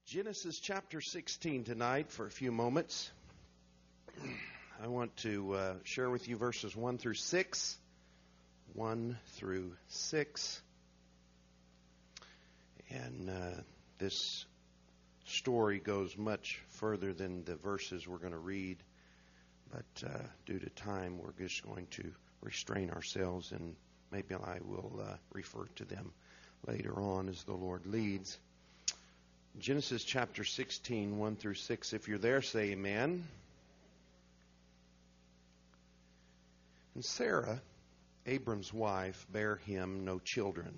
Genesis chapter 16 tonight for a few moments. I want to share with you verses 1 through 6. 1 through 6. And this story goes much further than the verses we're going to read. But due to time, we're just going to restrain ourselves, and maybe I will refer to them later on as the Lord leads. Genesis chapter 16, 1 through 6. If you're there, say amen. And Sarah, Abram's wife, bare him no children.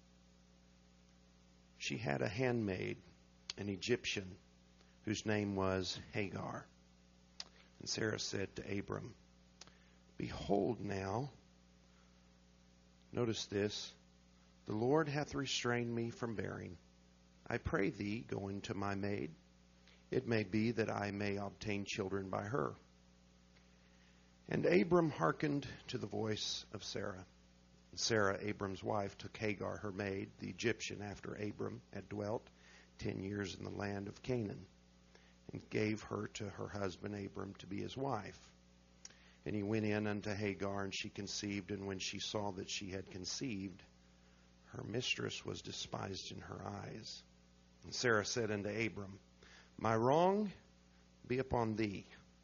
She had a handmaid, an Egyptian, whose name was Hagar. And Sarah said to Abram, Behold now, notice this, the Lord hath restrained me from bearing. I pray thee, go into my maid. It may be that I may obtain children by her. And Abram hearkened to the voice of Sarah. And Sarah, Abram's wife, took Hagar, her maid, the Egyptian, after Abram had dwelt 10 years in the land of Canaan, and gave her to her husband Abram to be his wife. And he went in unto Hagar, and she conceived, and when she saw that she had conceived, her mistress was despised in her eyes. And Sarah said unto Abram, My wrong be upon thee.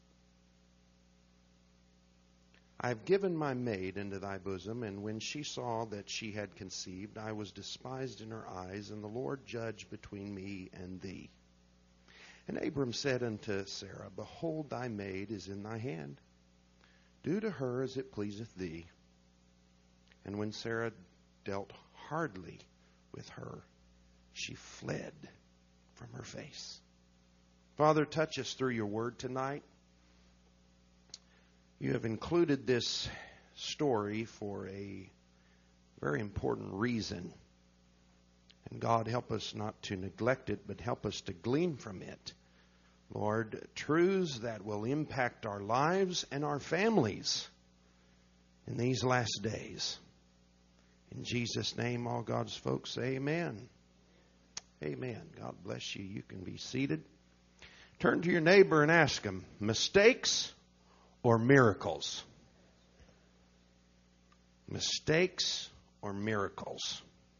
I have given my maid into thy bosom, and when she saw that she had conceived, I was despised in her eyes, and the Lord judged between me and thee. And Abram said unto Sarah, Behold, thy maid is in thy hand. Do to her as it pleaseth thee. And when Sarah dealt hardly with her, she fled from her face. Father, touch us through your word tonight. You have included this story for a very important reason. And God, help us not to neglect it, but help us to glean from it, Lord, truths that will impact our lives and our families in these last days. In Jesus' name, all God's folks say amen. Amen. God bless you. You can be seated. Turn to your neighbor and ask him, mistakes or miracles? Mistakes or miracles?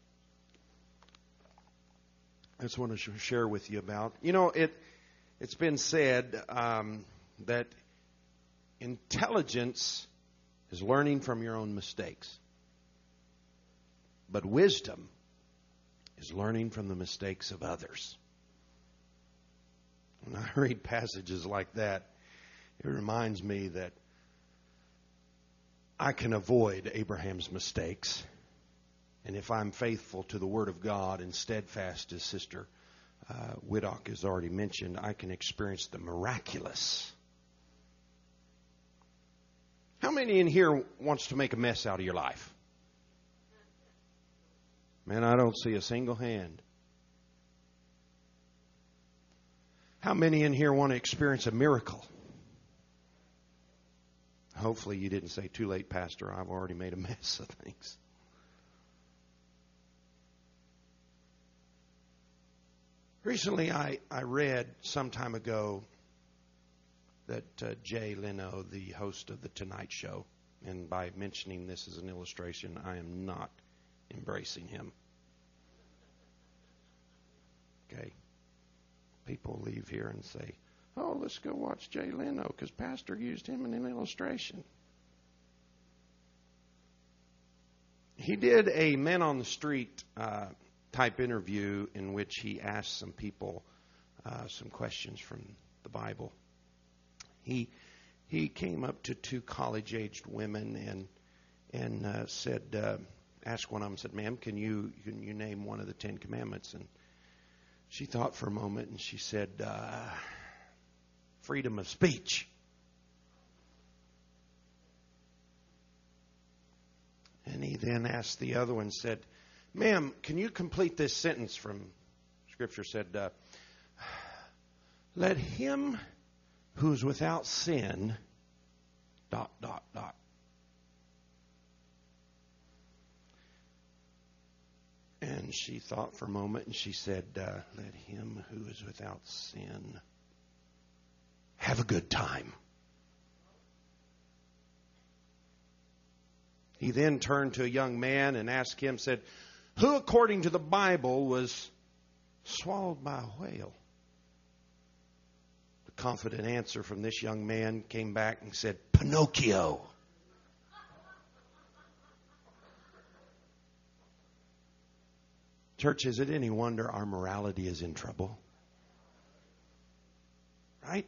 I just want to share with you about, it's been said that intelligence is learning from your own mistakes. But wisdom is learning from the mistakes of others. When I read passages like that, it reminds me that I can avoid Abraham's mistakes. And if I'm faithful to the Word of God and steadfast, as Sister Whittock has already mentioned, I can experience the miraculous. How many in here wants to make a mess out of your life? Man, I don't see a single hand. How many in here want to experience a miracle? Hopefully you didn't say, too late, Pastor, I've already made a mess of things. Recently I read some time ago that Jay Leno, the host of The Tonight Show, and by mentioning this as an illustration, I am not embracing him. Okay. People leave here and say, oh, let's go watch Jay Leno because Pastor used him in an illustration. He did a man on the street type interview in which he asked some people some questions from the Bible. He came up to two college-aged women and said, asked one of them, said, "Ma'am, can you name one of the 10 Commandments?" And she thought for a moment and she said, freedom of speech. And he then asked the other one, said, "Ma'am, can you complete this sentence from Scripture?" Said, let him who's without sin, ... And And she thought for a moment and she said, let him who is without sin have a good time. He then turned to a young man and asked him, said, who according to the Bible was swallowed by a whale? The confident answer from this young man came back and said, Pinocchio. Church, is it any wonder our morality is in trouble? Right?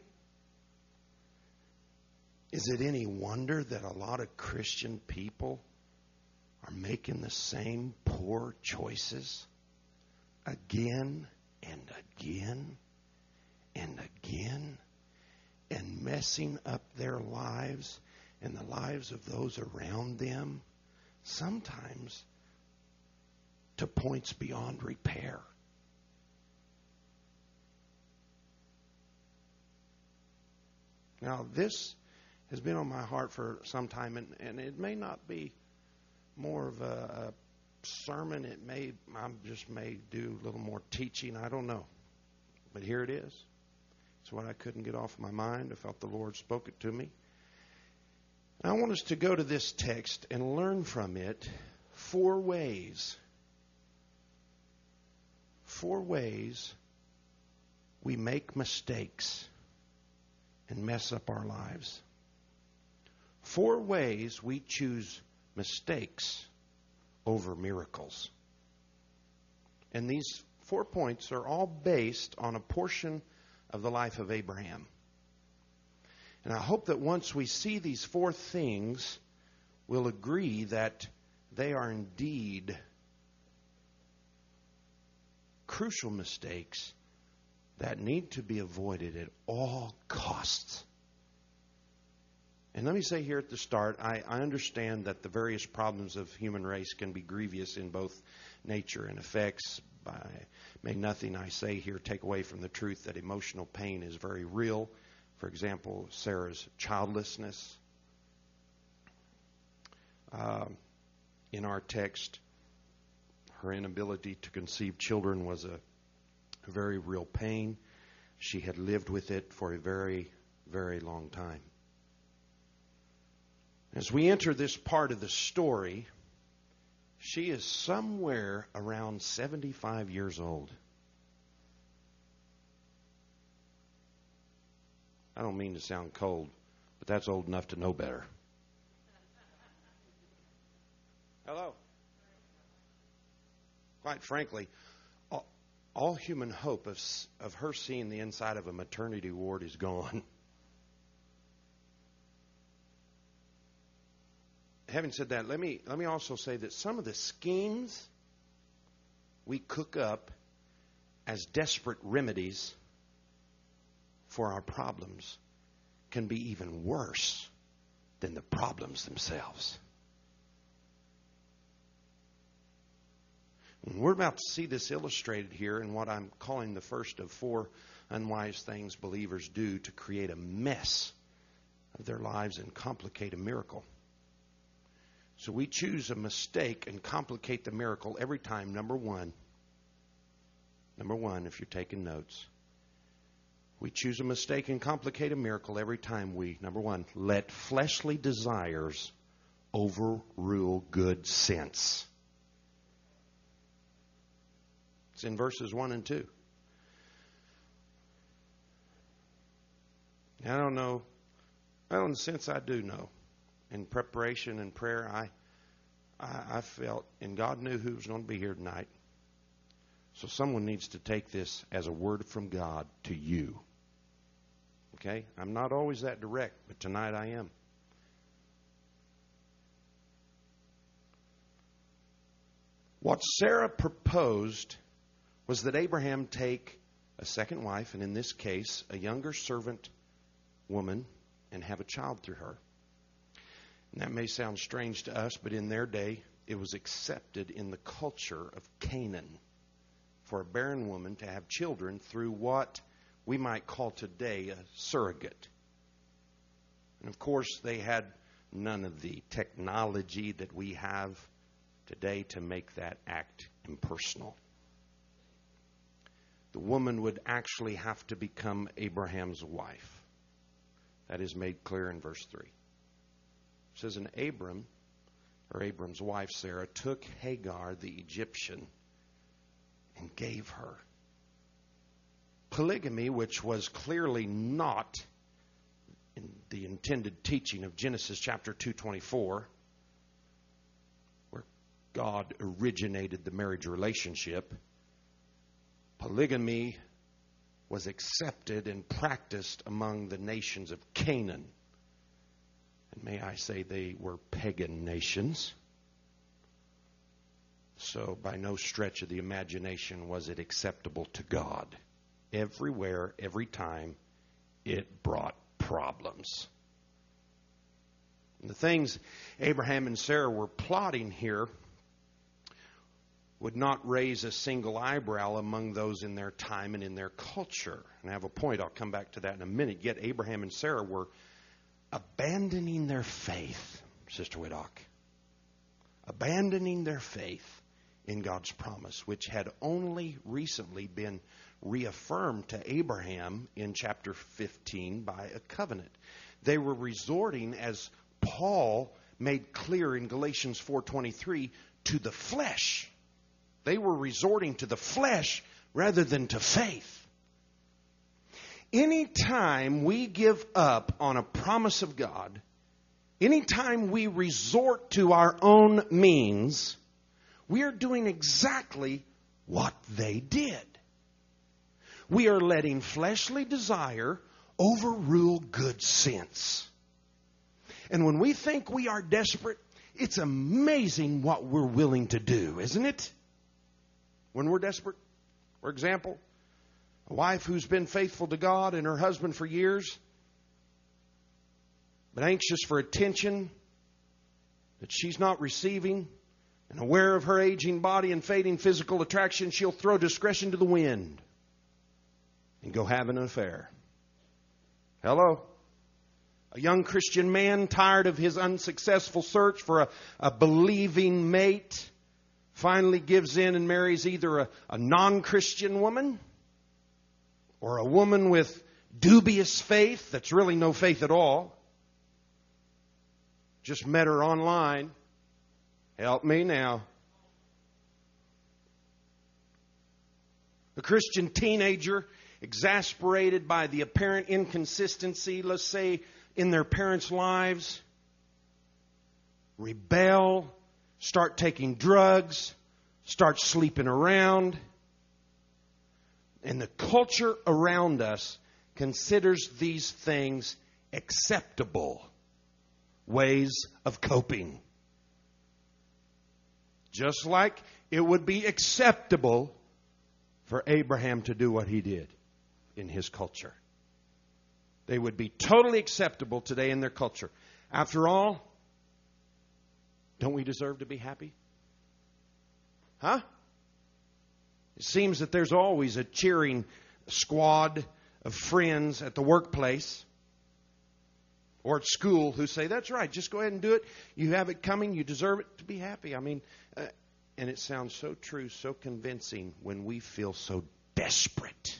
Is it any wonder that a lot of Christian people are making the same poor choices again and again and again and messing up their lives and the lives of those around them, sometimes to points beyond repair? Now, this has been on my heart for some time, and it may not be more of a sermon. I just may do a little more teaching. I don't know. But here it is. It's what I couldn't get off my mind. I felt the Lord spoke it to me. I want us to go to this text and learn from it 4 ways. 4 ways we make mistakes and mess up our lives. 4 ways we choose mistakes over miracles. And these 4 points are all based on a portion of the life of Abraham. And I hope that once we see these 4 things, we'll agree that they are indeed crucial mistakes that need to be avoided at all costs. And let me say here at the start, I understand that the various problems of human race can be grievous in both nature and effects. May nothing I say here take away from the truth that emotional pain is very real. For example, Sarah's childlessness. In our text, her inability to conceive children was a very real pain. She had lived with it for a very, very long time. As we enter this part of the story, she is somewhere around 75 years old. I don't mean to sound cold, but that's old enough to know better. Hello. Quite frankly, all human hope of her seeing the inside of a maternity ward is gone. Having said that, let me also say that some of the schemes we cook up as desperate remedies for our problems can be even worse than the problems themselves. And we're about to see this illustrated here in what I'm calling the first of 4 unwise things believers do to create a mess of their lives and complicate a miracle. So we choose a mistake and complicate the miracle every time. Number one, if you're taking notes, we choose a mistake and complicate a miracle every time we, number 1, let fleshly desires overrule good sense. It's in verses 1 and 2. I don't know. Well, in a sense, I do know. In preparation and prayer, I felt, and God knew who was going to be here tonight. So someone needs to take this as a word from God to you. Okay? I'm not always that direct, but tonight I am. What Sarah proposed was that Abraham take a second wife, and in this case, a younger servant woman, and have a child through her. And that may sound strange to us, but in their day, it was accepted in the culture of Canaan for a barren woman to have children through what we might call today a surrogate. And of course, they had none of the technology that we have today to make that act impersonal. The woman would actually have to become Abraham's wife. That is made clear in verse 3. It says, and Abram's wife Sarah, took Hagar the Egyptian and gave her. Polygamy, which was clearly not in the intended teaching of Genesis chapter 2:24, where God originated the marriage relationship, polygamy was accepted and practiced among the nations of Canaan. And may I say they were pagan nations. So by no stretch of the imagination was it acceptable to God. Everywhere, every time, it brought problems. And the things Abraham and Sarah were plotting here would not raise a single eyebrow among those in their time and in their culture. And I have a point, I'll come back to that in a minute. Yet Abraham and Sarah were abandoning their faith, Sister Whittock. Abandoning their faith in God's promise, which had only recently been reaffirmed to Abraham in chapter 15 by a covenant. They were resorting, as Paul made clear in Galatians 4:23, to the flesh. They were resorting to the flesh rather than to faith. Anytime we give up on a promise of God, anytime we resort to our own means, we are doing exactly what they did. We are letting fleshly desire overrule good sense. And when we think we are desperate, it's amazing what we're willing to do, isn't it? When we're desperate, for example, a wife who's been faithful to God and her husband for years, but anxious for attention that she's not receiving, and aware of her aging body and fading physical attraction, she'll throw discretion to the wind and go have an affair. Hello? A young Christian man, tired of his unsuccessful search for a believing mate, finally gives in and marries either a non-Christian woman or a woman with dubious faith that's really no faith at all. Just met her online. Help me now. A Christian teenager, exasperated by the apparent inconsistency, let's say, in their parents' lives, rebel, start taking drugs, start sleeping around. And the culture around us considers these things acceptable ways of coping. Just like it would be acceptable for Abraham to do what he did in his culture. They would be totally acceptable today in their culture. After all, don't we deserve to be happy? Huh? It seems that there's always a cheering squad of friends at the workplace or at school who say, that's right, just go ahead and do it. You have it coming. You deserve it to be happy. I mean, and it sounds so true, so convincing when we feel so desperate.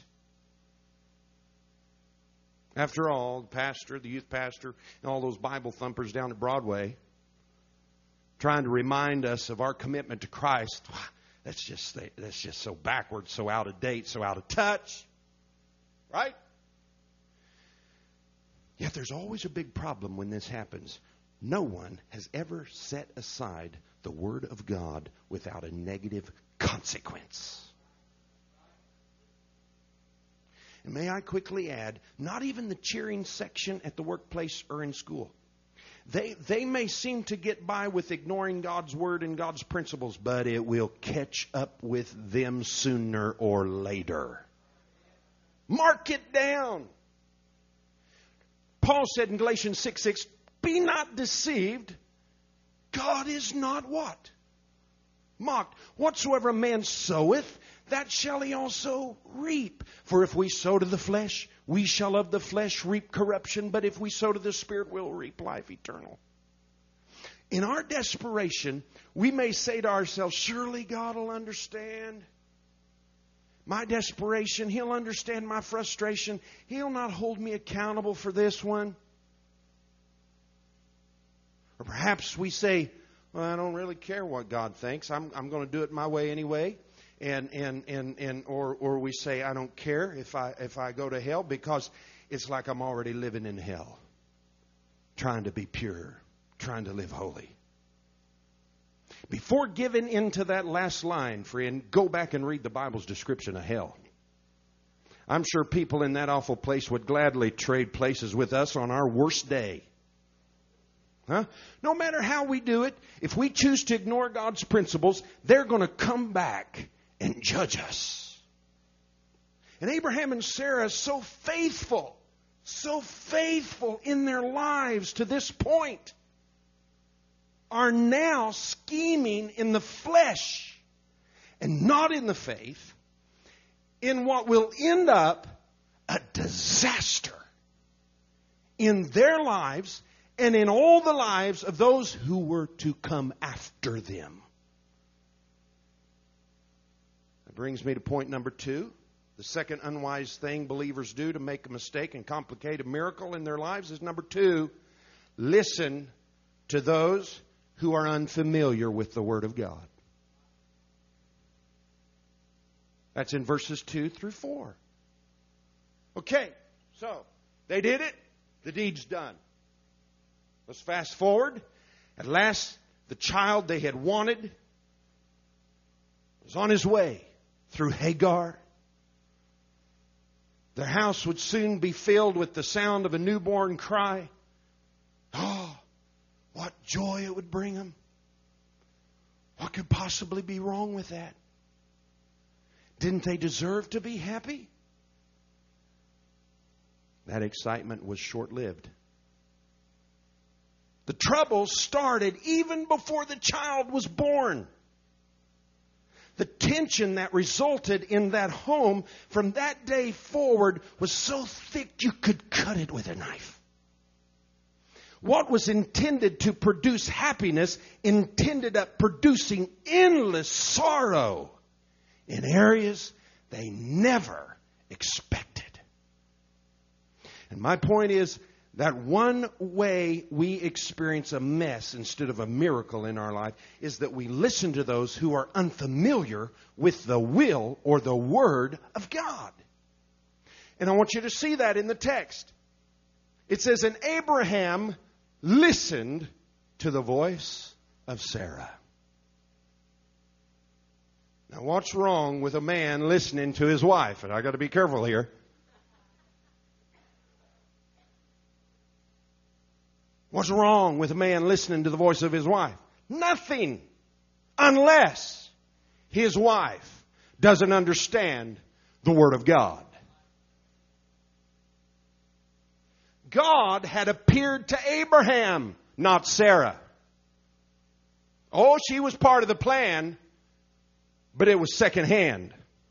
After all, the pastor, the youth pastor, and all those Bible thumpers down at Broadway trying to remind us of our commitment to Christ, that's just so backward, so out of date, so out of touch. Right? Yet there's always a big problem when this happens. No one has ever set aside the Word of God without a negative consequence. And may I quickly add, not even the cheering section at the workplace or in school. They may seem to get by with ignoring God's Word and God's principles, but it will catch up with them sooner or later. Mark it down. Paul said in Galatians 6:6, be not deceived. God is not what? Mocked. Whatsoever a man soweth, that shall he also reap. For if we sow to the flesh, we shall of the flesh reap corruption. But if we sow to the Spirit, we'll reap life eternal. In our desperation, we may say to ourselves, surely God will understand my desperation. He'll understand my frustration. He'll not hold me accountable for this one. Or perhaps we say, well, I don't really care what God thinks. I'm going to do it my way anyway. Or we say, I don't care if I go to hell, because it's like I'm already living in hell, trying to be pure, trying to live holy. Before giving into that last line, friend, go back and read the Bible's description of hell. I'm sure people in that awful place would gladly trade places with us on our worst day. No matter how we do it, if we choose to ignore God's principles, they're going to come back and judge us. And Abraham and Sarah, so faithful in their lives to this point, are now scheming in the flesh and not in the faith, in what will end up a disaster in their lives and in all the lives of those who were to come after them. That brings me to point number 2. The second unwise thing believers do to make a mistake and complicate a miracle in their lives is number 2, listen to those who are unfamiliar with the Word of God. That's in verses 2 through 4. Okay, so they did it. The deed's done. Let's fast forward. At last, the child they had wanted was on his way through Hagar. Their house would soon be filled with the sound of a newborn cry. Oh, what joy it would bring them. What could possibly be wrong with that? Didn't they deserve to be happy? That excitement was short-lived. The trouble started even before the child was born. The tension that resulted in that home from that day forward was so thick you could cut it with a knife. What was intended to produce happiness ended up producing endless sorrow in areas they never expected. And my point is that one way we experience a mess instead of a miracle in our life is that we listen to those who are unfamiliar with the will or the Word of God. And I want you to see that in the text. It says, and Abraham listened to the voice of Sarah. Now, what's wrong with a man listening to his wife? And I got to be careful here. What's wrong with a man listening to the voice of his wife? Nothing, unless his wife doesn't understand the Word of God. God had appeared to Abraham, not Sarah. Oh, she was part of the plan, but it was secondhand.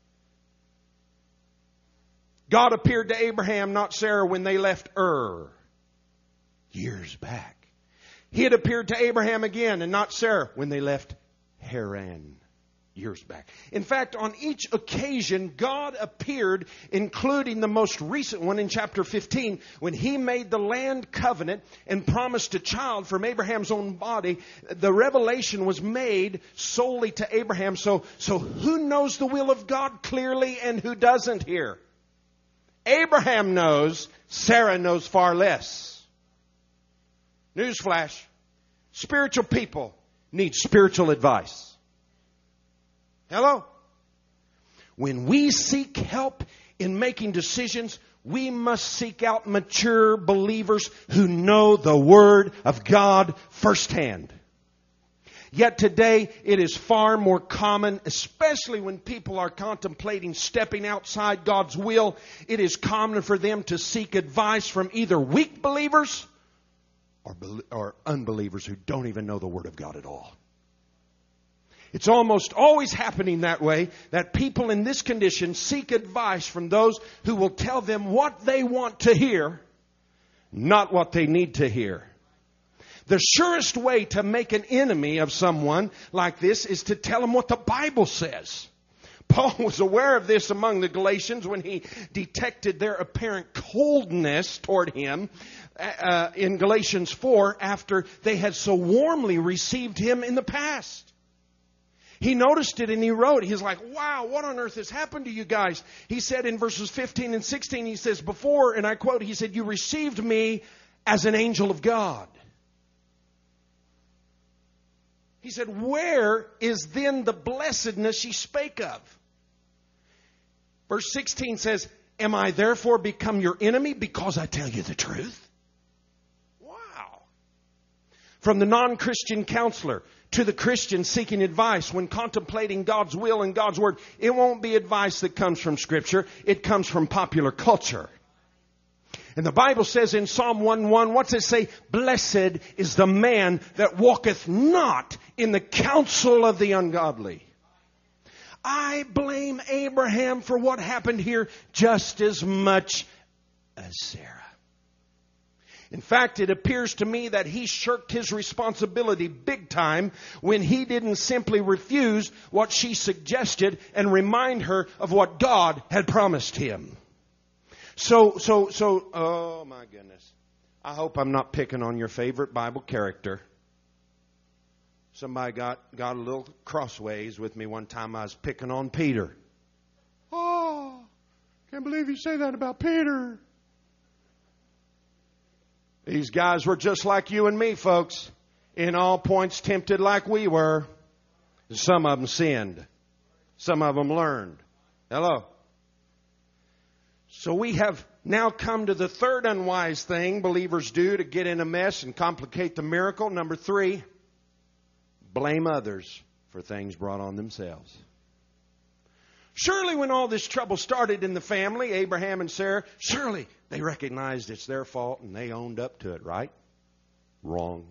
God appeared to Abraham, not Sarah, when they left Ur years back. He had appeared to Abraham again and not Sarah when they left Haran years back. In fact, on each occasion, God appeared, including the most recent one in chapter 15, when He made the land covenant and promised a child from Abraham's own body. The revelation was made solely to Abraham. So who knows the will of God clearly and who doesn't here? Abraham knows, Sarah knows far less. Newsflash, spiritual people need spiritual advice. Hello? When we seek help in making decisions, we must seek out mature believers who know the Word of God firsthand. Yet today, it is far more common, especially when people are contemplating stepping outside God's will, it is common for them to seek advice from either weak believers or unbelievers who don't even know the Word of God at all. It's almost always happening that way, that people in this condition seek advice from those who will tell them what they want to hear, not what they need to hear. The surest way to make an enemy of someone like this is to tell them what the Bible says. Paul was aware of this among the Galatians when he detected their apparent coldness toward him in Galatians 4 after they had so warmly received him in the past. He noticed it and he wrote, he's like, wow, what on earth has happened to you guys? He said in verses 15 and 16, he says, before, and I quote, he said, you received me as an angel of God. He said, where is then the blessedness ye spake of? Verse 16 says, am I therefore become your enemy because I tell you the truth? Wow. From the non-Christian counselor to the Christian seeking advice when contemplating God's will and God's word, it won't be advice that comes from Scripture. It comes from popular culture. And the Bible says in Psalm 1:1, what's it say? Blessed is the man that walketh not in the counsel of the ungodly. I blame Abraham for what happened here just as much as Sarah. In fact, it appears to me that he shirked his responsibility big time when he didn't simply refuse what she suggested and remind her of what God had promised him. So, oh my goodness. I hope I'm not picking on your favorite Bible character. Somebody got a little crossways with me one time. I was picking on Peter. Oh, can't believe you say that about Peter. These guys were just like you and me, folks. In all points tempted like we were. Some of them sinned. Some of them learned. Hello. So we have now come to the third unwise thing believers do to get in a mess and complicate the miracle. Number 3, blame others for things brought on themselves. Surely when all this trouble started in the family, Abraham and Sarah, surely they recognized it's their fault and they owned up to it, right? Wrong.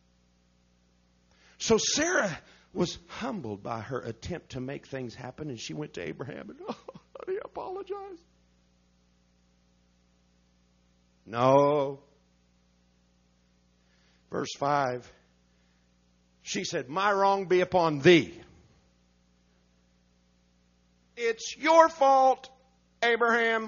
So Sarah was humbled by her attempt to make things happen, and she went to Abraham and, oh, honey, I apologize. No. Verse 5. She said, my wrong be upon thee. It's your fault, Abraham.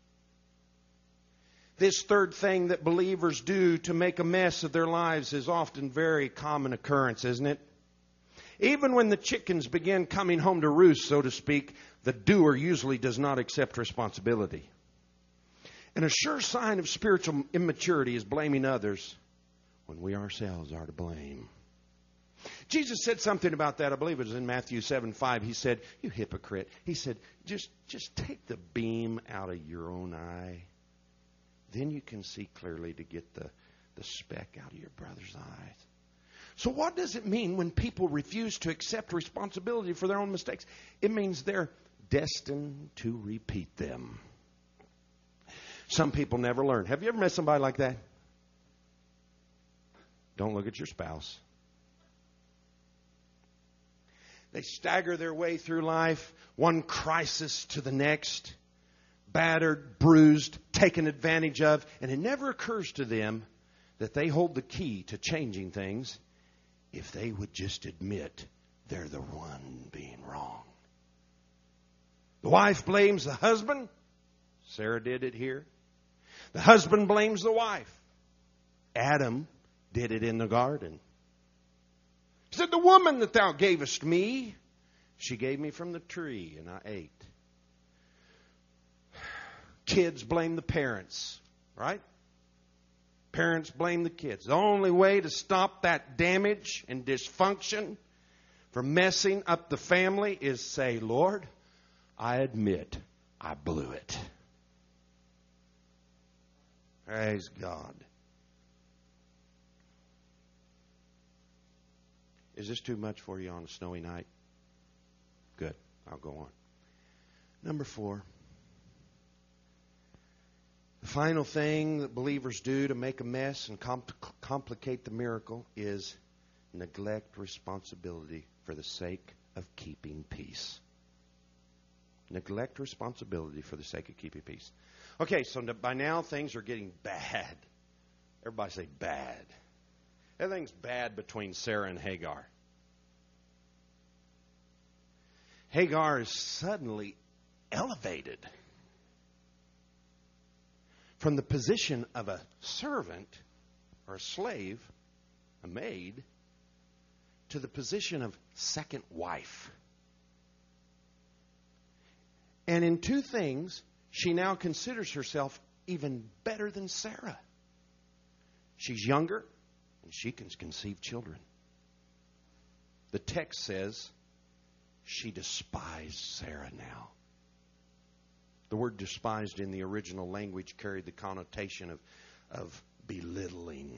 This third thing that believers do to make a mess of their lives is often very common occurrence, isn't it? Even when the chickens begin coming home to roost, so to speak, the doer usually does not accept responsibility. And a sure sign of spiritual immaturity is blaming others when we ourselves are to blame. Jesus said something about that. I believe it was in Matthew 7:5. He said, you hypocrite. He said, just take the beam out of your own eye. Then you can see clearly to get the speck out of your brother's eyes. So what does it mean when people refuse to accept responsibility for their own mistakes? It means they're destined to repeat them. Some people never learn. Have you ever met somebody like that? Don't look at your spouse. They stagger their way through life, one crisis to the next, battered, bruised, taken advantage of, and it never occurs to them that they hold the key to changing things if they would just admit they're the one being wrong. The wife blames the husband. Sarah did it here. The husband blames the wife. Adam did it in the garden. He said, the woman that thou gavest me, she gave me from the tree, and I ate. Kids blame the parents, right? Parents blame the kids. The only way to stop that damage and dysfunction from messing up the family is say, Lord, I admit I blew it. Praise God. Is this too much for you on a snowy night? Good. I'll go on. Number 4. The final thing that believers do to make a mess and complicate the miracle is neglect responsibility for the sake of keeping peace. Neglect responsibility for the sake of keeping peace. Okay, so by now things are getting bad. Everybody say bad. Everything's bad between Sarah and Hagar. Hagar is suddenly elevated from the position of a servant or a slave, a maid, to the position of second wife. And in two things, she now considers herself even better than Sarah. She's younger, and she can conceive children. The text says she despised Sarah now. The word despised in the original language carried the connotation of belittling.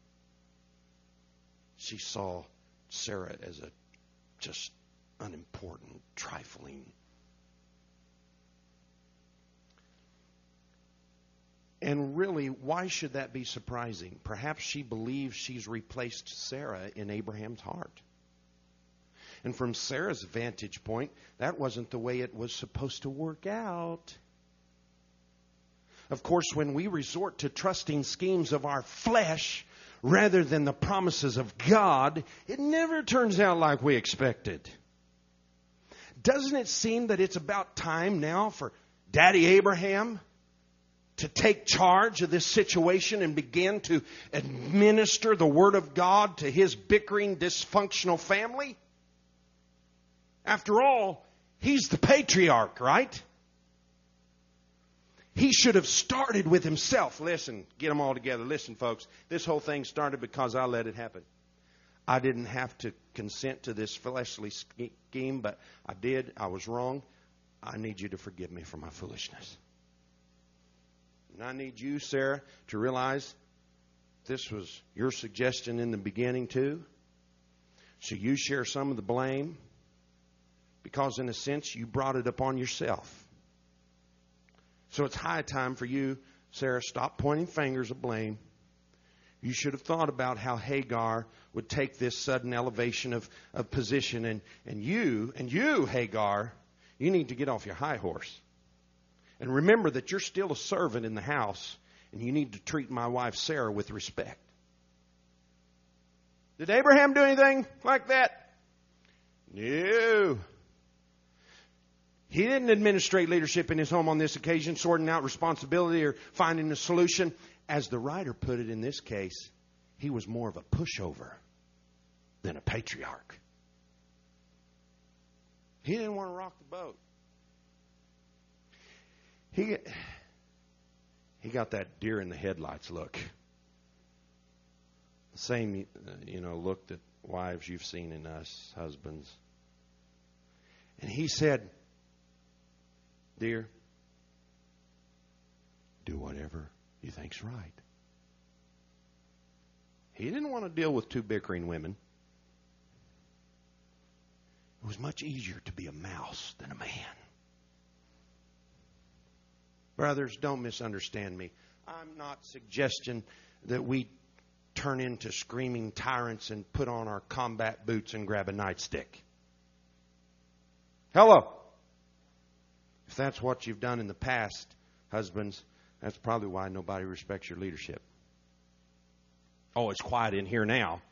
She saw Sarah as a just unimportant, trifling. And really, why should that be surprising? Perhaps she believes she's replaced Sarah in Abraham's heart. And from Sarah's vantage point, that wasn't the way it was supposed to work out. Of course, when we resort to trusting schemes of our flesh rather than the promises of God, it never turns out like we expected. Doesn't it seem that it's about time now for Daddy Abraham to take charge of this situation and begin to administer the Word of God to his bickering, dysfunctional family? After all, he's the patriarch, right? He should have started with himself. Listen, get them all together. Listen, folks, this whole thing started because I let it happen. I didn't have to consent to this fleshly scheme, but I did. I was wrong. I need you to forgive me for my foolishness. And I need you, Sarah, to realize this was your suggestion in the beginning too. So you share some of the blame because in a sense you brought it upon yourself. So it's high time for you, Sarah, stop pointing fingers of blame. You should have thought about how Hagar would take this sudden elevation of position. And you, Hagar, you need to get off your high horse. And remember that you're still a servant in the house, and you need to treat my wife Sarah with respect. Did Abraham do anything like that? No. He didn't administrate leadership in his home on this occasion, sorting out responsibility or finding a solution. As the writer put it in this case, he was more of a pushover than a patriarch. He didn't want to rock the boat. He got that deer in the headlights look. The same, look that wives you've seen in us, husbands. And he said, "Dear, do whatever you think's right." He didn't want to deal with two bickering women. It was much easier to be a mouse than a man. Brothers, don't misunderstand me. I'm not suggesting that we turn into screaming tyrants and put on our combat boots and grab a nightstick. Hello. If that's what you've done in the past, husbands, that's probably why nobody respects your leadership. Oh, it's quiet in here now.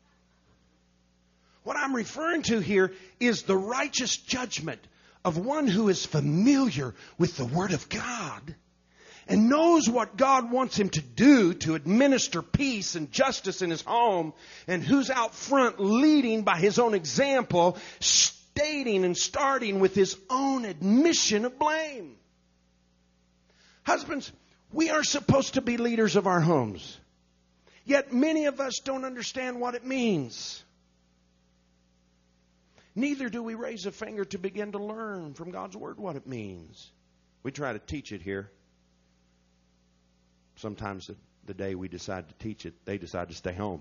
What I'm referring to here is the righteous judgment of one who is familiar with the Word of God and knows what God wants him to do to administer peace and justice in his home, and who's out front leading by his own example, stating and starting with his own admission of blame. Husbands, we are supposed to be leaders of our homes. Yet many of us don't understand what it means. Neither do we raise a finger to begin to learn from God's Word what it means. We try to teach it here. Sometimes the day we decide to teach it, they decide to stay home.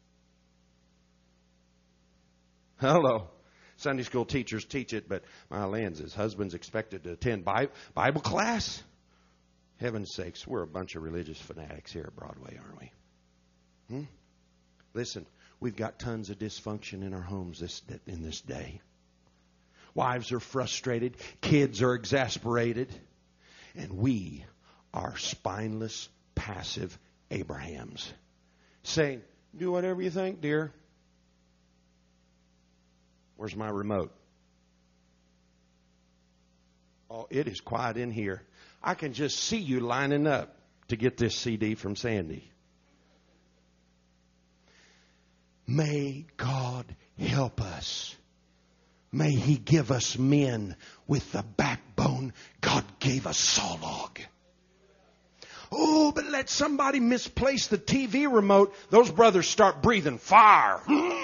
Hello. Sunday school teachers teach it, but my lands, is husbands expected to attend Bible class? Heaven's sakes, we're a bunch of religious fanatics here at Broadway, aren't we? Listen, we've got tons of dysfunction in our homes in this day. Wives are frustrated. Kids are exasperated. And we are spineless, passive Abrahams. Saying, Do whatever you think, dear. Where's my remote? Oh, it is quiet in here. I can just see you lining up to get this CD from Sandy. May God help us. May He give us men with the backbone God gave us Solog. Oh, but let somebody misplace the TV remote. Those brothers start breathing fire.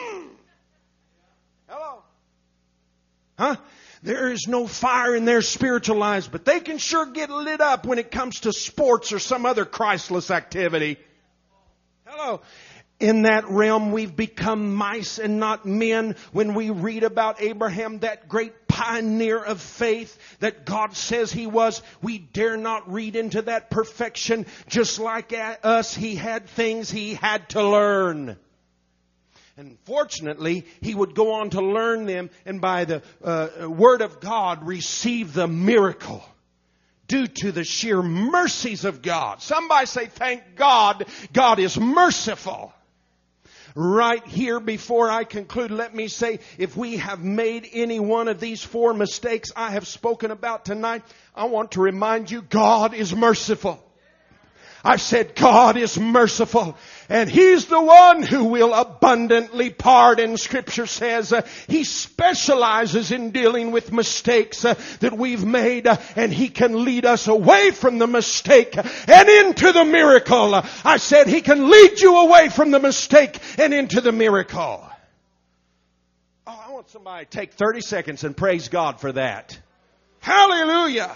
Hello? Huh? There is no fire in their spiritual lives, but they can sure get lit up when it comes to sports or some other Christless activity. Hello? In that realm, we've become mice and not men. When we read about Abraham, that great pioneer of faith that God says he was, we dare not read into that perfection. Just like us, he had things he had to learn. And fortunately, he would go on to learn them and by the Word of God receive the miracle due to the sheer mercies of God. Somebody say, thank God, God is merciful. Right here before I conclude, let me say, if we have made any one of these 4 mistakes I have spoken about tonight, I want to remind you, God is merciful. I said God is merciful. And He's the one who will abundantly pardon. Scripture says He specializes in dealing with mistakes that we've made. And He can lead us away from the mistake and into the miracle. I said He can lead you away from the mistake and into the miracle. Oh, I want somebody to take 30 seconds and praise God for that. Hallelujah.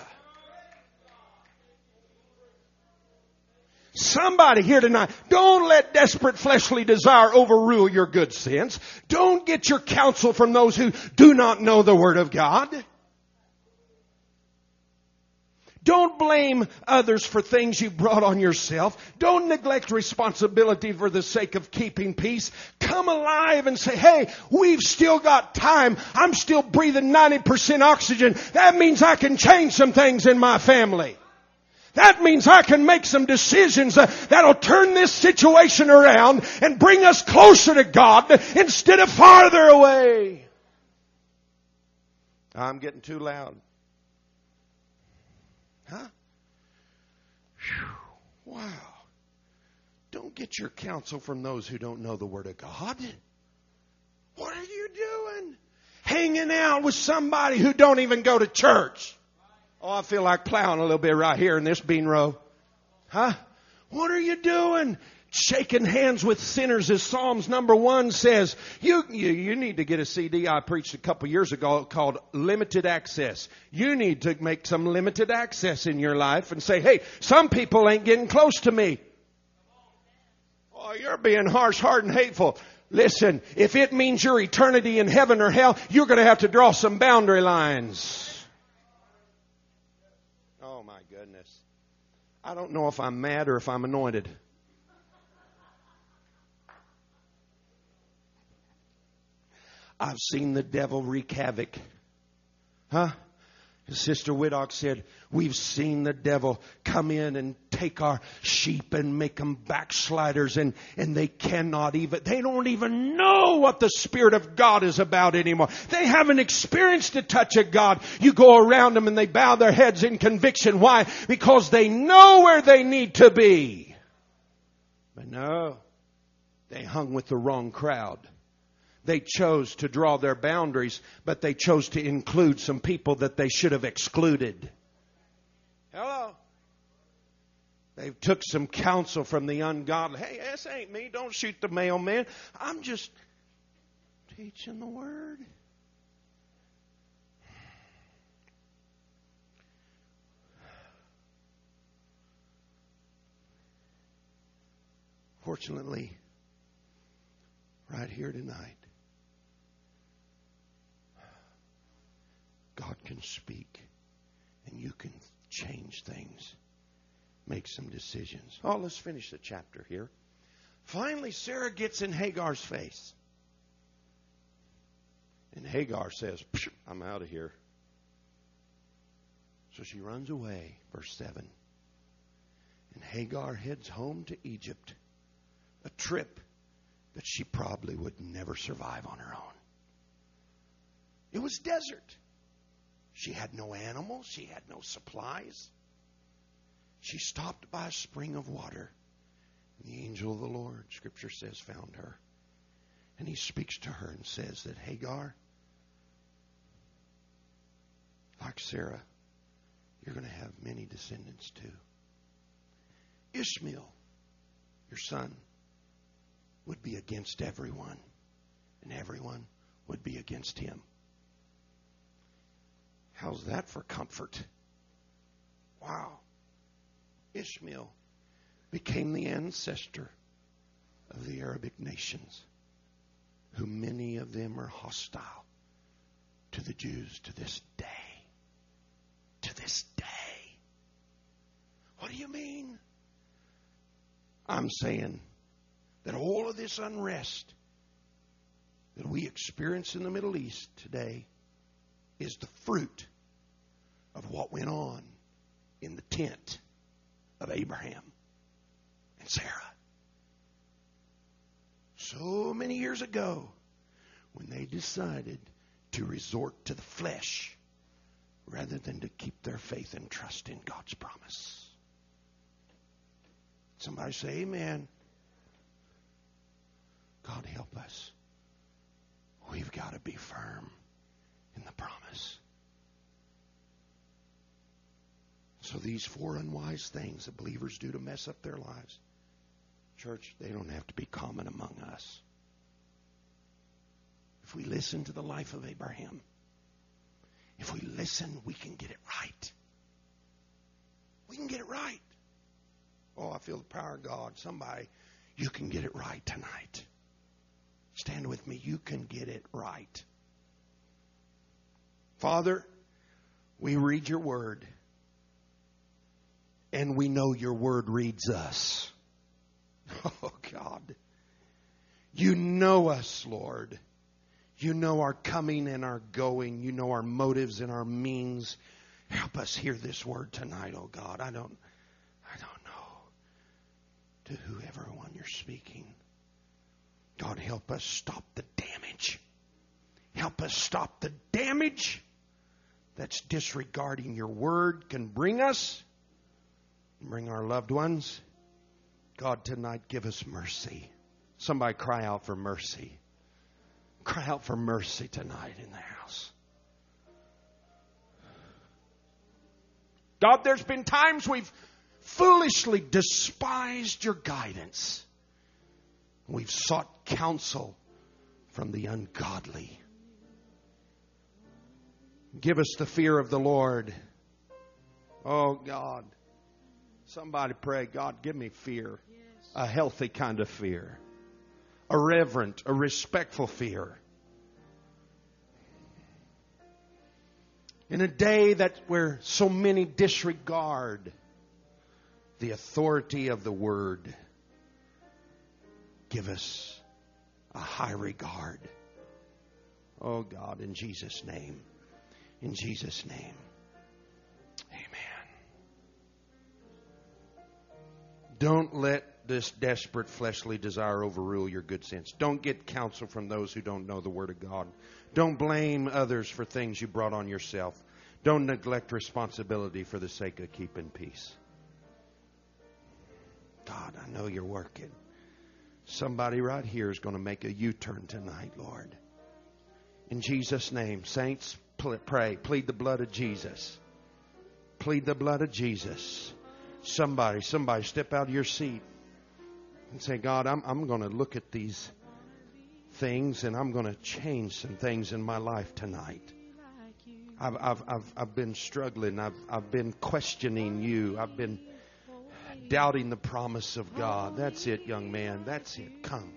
Somebody here tonight, don't let desperate fleshly desire overrule your good sense. Don't get your counsel from those who do not know the Word of God. Don't blame others for things you brought on yourself. Don't neglect responsibility for the sake of keeping peace. Come alive and say, hey, we've still got time. I'm still breathing 90% oxygen. That means I can change some things in my family. That means I can make some decisions that'll turn this situation around and bring us closer to God instead of farther away. I'm getting too loud. Huh? Whew. Wow. Don't get your counsel from those who don't know the Word of God. What are you doing? Hanging out with somebody who don't even go to church. Oh, I feel like plowing a little bit right here in this bean row. Huh? What are you doing? Shaking hands with sinners, as Psalms number 1 says. You need to get a CD I preached a couple years ago called Limited Access. You need to make some limited access in your life and say, hey, some people ain't getting close to me. Oh, you're being harsh, hard, and hateful. Listen, if it means your eternity in heaven or hell, you're going to have to draw some boundary lines. Oh, my goodness. I don't know if I'm mad or if I'm anointed. I've seen the devil wreak havoc. Huh? Sister Widdock said, we've seen the devil come in and take our sheep and make them backsliders and they don't even know what the Spirit of God is about anymore. They haven't experienced a touch of God. You go around them and they bow their heads in conviction. Why? Because they know where they need to be. But no, they hung with the wrong crowd. They chose to draw their boundaries, but they chose to include some people that they should have excluded. Hello? They took some counsel from the ungodly. Hey, this ain't me. Don't shoot the mailman. I'm just teaching the Word. Fortunately, right here tonight, God can speak and you can change things. Make some decisions. Oh, let's finish the chapter here. Finally, Sarah gets in Hagar's face. And Hagar says, I'm out of here. So she runs away, verse 7. And Hagar heads home to Egypt. A trip that she probably would never survive on her own. It was desert. She had no animals. She had no supplies. She stopped by a spring of water. The angel of the Lord, Scripture says, found her. And he speaks to her and says that, Hagar, like Sarah, you're going to have many descendants too. Ishmael, your son, would be against everyone, and everyone would be against him. How's that for comfort? Wow. Ishmael became the ancestor of the Arabic nations, who many of them are hostile to the Jews to this day. To this day. What do you mean? I'm saying that all of this unrest that we experience in the Middle East today is the fruit of what went on in the tent of Abraham and Sarah. So many years ago, when they decided to resort to the flesh rather than to keep their faith and trust in God's promise. Somebody say amen. God help us. We've got to be firm in the promise. So these 4 unwise things that believers do to mess up their lives, church, they don't have to be common among us. If we listen to the life of Abraham, if we listen, we can get it right. We can get it right. Oh, I feel the power of God. Somebody, you can get it right tonight. Stand with me. You can get it right. Father, we read your word, and we know your word reads us. Oh, God. You know us, Lord. You know our coming and our going. You know our motives and our means. Help us hear this word tonight, oh God. I don't know to whoever one you're speaking. God, help us stop the damage. Help us stop the damage that's disregarding your word can bring us, bring our loved ones. God, tonight give us mercy. Somebody cry out for mercy. Cry out for mercy tonight in the house. God, there's been times we've foolishly despised your guidance. We've sought counsel from the ungodly. Give us the fear of the Lord. Oh, God. Somebody pray, God, give me fear. A healthy kind of fear. A reverent, a respectful fear. In a day that where so many disregard the authority of the word, give us a high regard. Oh God, in Jesus' name. In Jesus' name. Amen. Don't let this desperate fleshly desire overrule your good sense. Don't get counsel from those who don't know the Word of God. Don't blame others for things you brought on yourself. Don't neglect responsibility for the sake of keeping peace. God, I know you're working. Somebody right here is going to make a U-turn tonight, Lord. In Jesus' name, saints, pray. Plead the blood of Jesus. Plead the blood of Jesus. Somebody step out of your seat and say, God, I'm going to look at these things and I'm going to change some things in my life tonight. I've been struggling. I've been questioning you. I've been doubting the promise of God. That's it, young man. That's it. Come.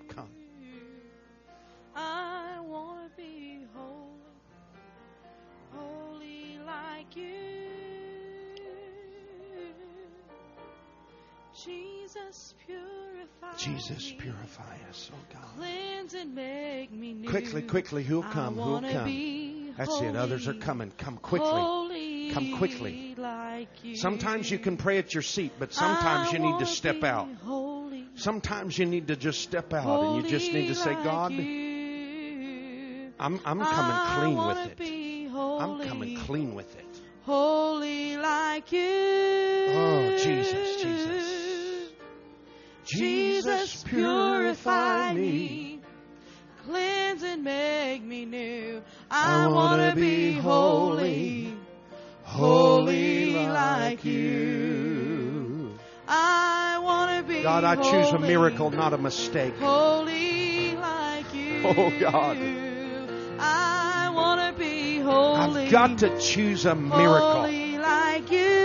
I want to be holy like you. Jesus, purify us, oh God. Cleanse and make me new. Quickly, who'll come? Who'll come? That's it. Others are coming. Come quickly. Come quickly. Like you. Sometimes you can pray at your seat, but sometimes you need to step out. Sometimes you need to just step out and you just need to say, God, I'm coming clean with it. I'm coming clean with it. Holy like you. Oh, Jesus, Jesus. Jesus, purify me. Cleanse and make me new. I want to be holy. Holy like you. I want to be God, I choose a miracle, not a mistake. Holy like you. Oh, God. I want to be holy. I've got to choose a miracle. Holy like you.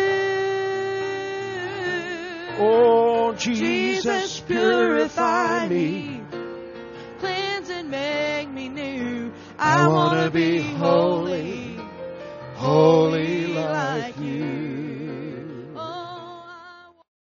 Oh, Jesus, purify me. Cleanse and make me new. I want to be holy. Holy